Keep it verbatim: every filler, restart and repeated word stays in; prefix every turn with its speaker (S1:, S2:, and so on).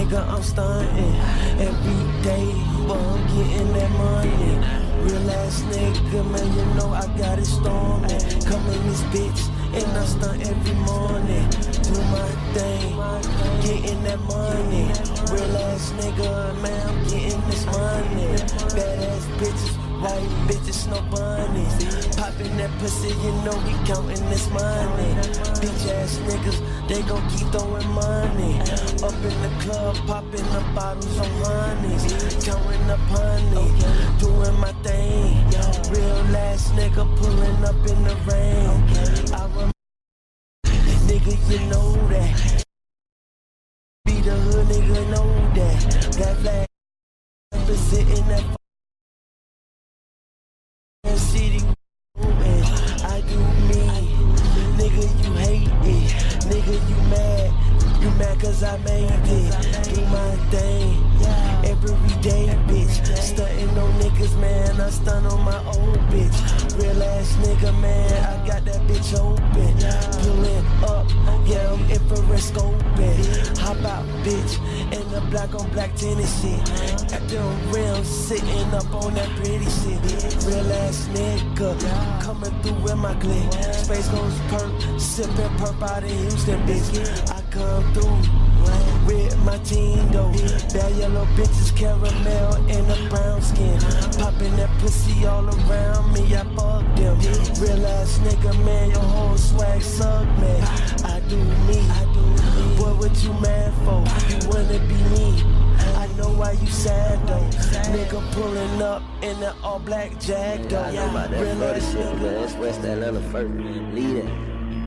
S1: nigga, I'm stunting every day, but I'm getting that money. Real ass nigga, man, you know I got it storming. Come in this bitch, and I stunt every morning. Do my thing, getting that money. Real ass nigga, man, I'm getting this money. Badass bitches, white bitches, no bunnies. Popping that pussy, you know we counting this money. Bitch ass niggas, they gon' keep throwing money. Up in the club, popping the bottles on honeys. Counting up honey, doing my thing. Real ass nigga pulling up in the rain. I rem nigga, you know that. Be the hood, nigga, know that. Black flag, been sitting that city. I do me, nigga, you hate it, nigga, you mad, you mad cause I made it, do my thing, every day, bitch, stunting on niggas, man, I stun on my old bitch, real ass nigga, man, I got that bitch open, pulling up, yeah, I'm infrared scoping, hop out, bitch, in the black on black tennis shit, at them rims, sitting up on that pretty shit, real ass nigga, coming through with my clique, Space Ghost perp, sipping perp out in Houston, bitch, I come through with my team though, bad yellow bitches, caramel in a brown skin, popping that pussy all around me, I fuck them, real ass nigga, man, your whole swag suck, man, I do me, boy, what you mad for, you wanna be me, I know why you sad though, nigga pulling up in the all black Jag though,
S2: I know about that
S1: real
S2: Florida
S1: ass
S2: shit,
S1: nigga.
S2: man, it's West Atlanta first, lead it.